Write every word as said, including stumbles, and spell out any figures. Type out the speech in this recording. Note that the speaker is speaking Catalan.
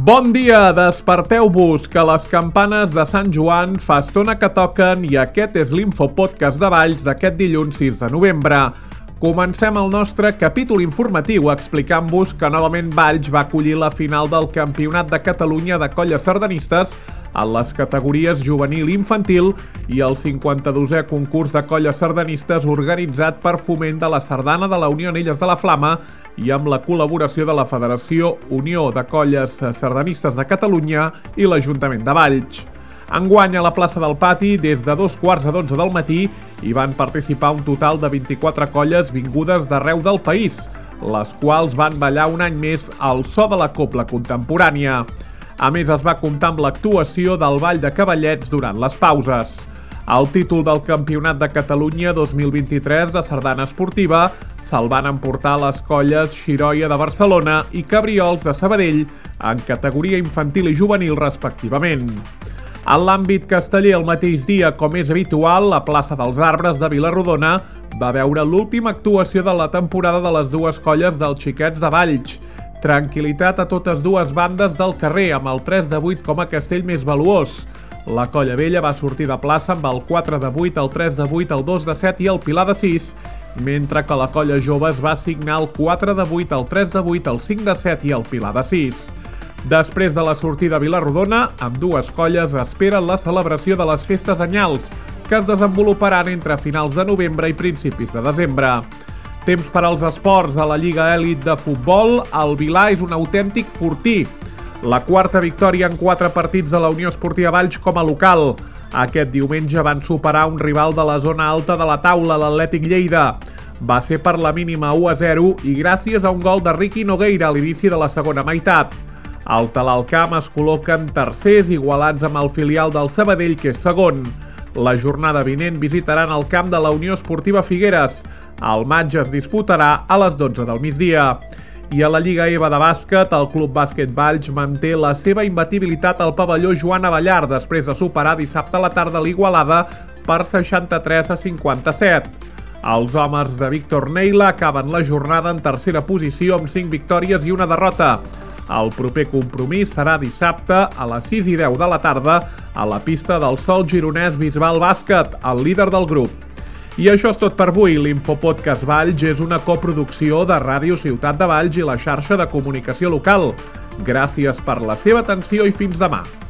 Bon dia, desperteu-vos, que les campanes de Sant Joan fa estona que toquen i aquest és l'Infopodcast de Valls d'aquest dilluns sis de novembre. Comencem el nostre capítol informatiu explicant-vos que novament Valls va acollir la final del Campionat de Catalunya de colles sardanistes en les categories juvenil i infantil i el cinquanta-dosè concurs de colles sardanistes organitzat per Foment de la Sardana de la Unió Anelles de la Flama i amb la col·laboració de la Federació Unió de Colles Sardanistes de Catalunya i l'Ajuntament de Valls. Enguany a la plaça del Pati, des de dos quarts a dotze del matí, hi van participar un total de vint-i-quatre colles vingudes d'arreu del país, les quals van ballar un any més al so de la cobla contemporània. A més, es va comptar amb l'actuació del Ball de Cavallets durant les pauses. El títol del Campionat de Catalunya dos mil vint-i-tres de sardana esportiva se'l van emportar les colles Xiroia de Barcelona i Cabriols de Sabadell en categoria infantil i juvenil respectivament. En l'àmbit casteller, el mateix dia, com és habitual, la plaça dels Arbres de Vila-rodona va veure l'última actuació de la temporada de les dues colles dels Xiquets de Valls. Tranquil·litat a totes dues bandes del carrer, amb el tres de vuit com a castell més valuós. La colla vella va sortir de plaça amb el quatre de vuit, el tres de vuit, el dos de set i el pilar de sis, mentre que la colla jove es va assignar el quatre de vuit, el tres de vuit, el cinc de set i el pilar de sis. Després de la sortida a Vila-rodona, amb dues colles esperen la celebració de les festes anyals, que es desenvoluparan entre finals de novembre i principis de desembre. Temps per als esports. A la Lliga Elit de Futbol, el Vilà és un autèntic fortí. La quarta victòria en quatre partits de la Unió Esportiva Valls com a local. Aquest diumenge van superar un rival de la zona alta de la taula, l'Atlètic Lleida. Va ser per la mínima u a zero i gràcies a un gol de Riqui Nogueira a l'inici de la segona meitat. Els de l'Alcamp es col·loquen tercers igualats amb el filial del Sabadell, que és segon. La jornada vinent visitaran el camp de la Unió Esportiva Figueres. El matx es disputarà a les dotze del migdia. I a la Lliga EVA de bàsquet, el Club Bàsquet Valls manté la seva imbatibilitat al pavelló Joan Abellar després de superar dissabte a la tarda l'Igualada per seixanta-tres a cinquanta-set. Els homes de Víctor Neila acaben la jornada en tercera posició amb cinc victòries i una derrota. El proper compromís serà dissabte a les sis i deu de la tarda a la pista del Sol Gironès Bisbal Bàsquet, el líder del grup. I això és tot per avui. L'Infopodcast Valls és una coproducció de Ràdio Ciutat de Valls i la xarxa de comunicació local. Gràcies per la seva atenció i fins demà.